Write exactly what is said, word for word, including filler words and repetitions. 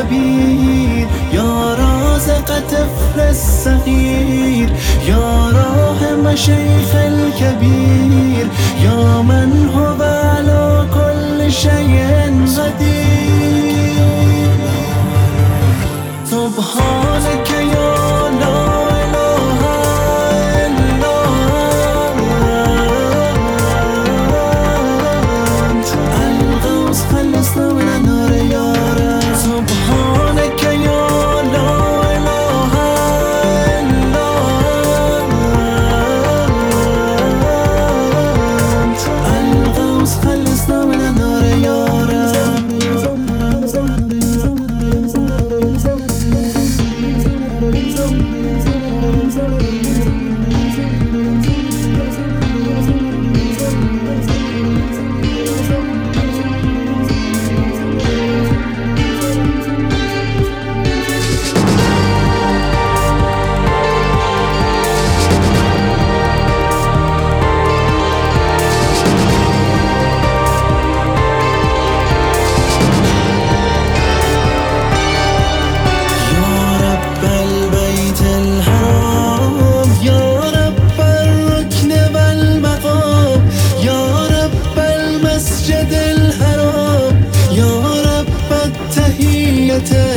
الكبير يا رازق طفل الصغير يا راحم شيخ الكبير يا من هو على كل شيء قدير سبحانك يا لا إله إلا أنت الغوث خلصنا من النار يا رب سبحانك يا لا إله إلا أنت الغوث خلصنا من النار يا رب الحرام يا رب التحية